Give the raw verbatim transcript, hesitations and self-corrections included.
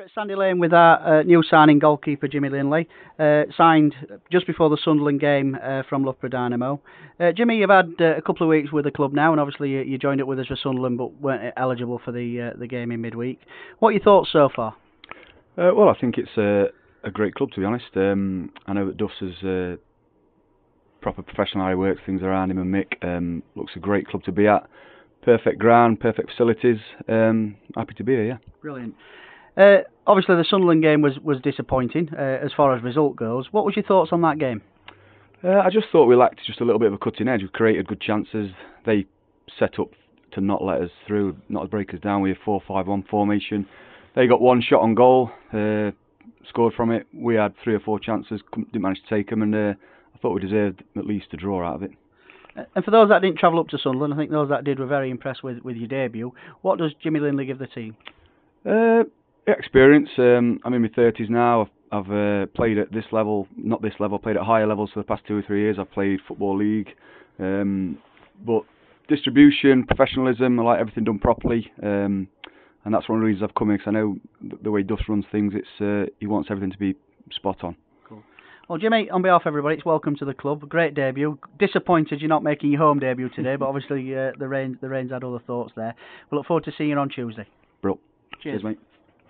at Sandy Lane with our uh, new signing goalkeeper Jimmy Linley, uh, signed just before the Sunderland game uh, from Loughborough Dynamo. Uh, Jimmy, you've had uh, a couple of weeks with the club now, and obviously you, you joined up with us for Sunderland, but weren't eligible for the uh, the game in midweek. What are your thoughts so far? Uh, well, I think it's a, a great club, to be honest. Um, I know that Duff's is uh, proper professional how he works things around him, and Mick um, looks a great club to be at. Perfect ground, perfect facilities. Um, happy to be here, yeah. Brilliant. Uh, obviously, the Sunderland game was, was disappointing uh, as far as result goes. What was your thoughts on that game? Uh, I just thought we lacked just a little bit of a cutting edge. We created good chances. They set up to not let us through, not to break us down with a four five one formation. They got one shot on goal, uh, scored from it. We had three or four chances, didn't manage to take them, and uh, I thought we deserved at least a draw out of it. And for those that didn't travel up to Sunderland, I think those that did were very impressed with, with your debut. What does Jimmy Linley give the team? Uh, experience. Um, I'm in my thirties now. I've, I've uh, played at this level, not this level, played at higher levels for the past two or three years. I've played Football League. Um, but distribution, professionalism, I like everything done properly. Um, and that's one of the reasons I've come here, because I know the way Duff runs things, it's uh, he wants everything to be spot on. Well, Jimmy, on behalf of everybody, it's welcome to the club. Great debut. Disappointed you're not making your home debut today, but obviously uh, the rain the rain's had other thoughts there. We look forward to seeing you on Tuesday. Bro. Cheers. Cheers, mate.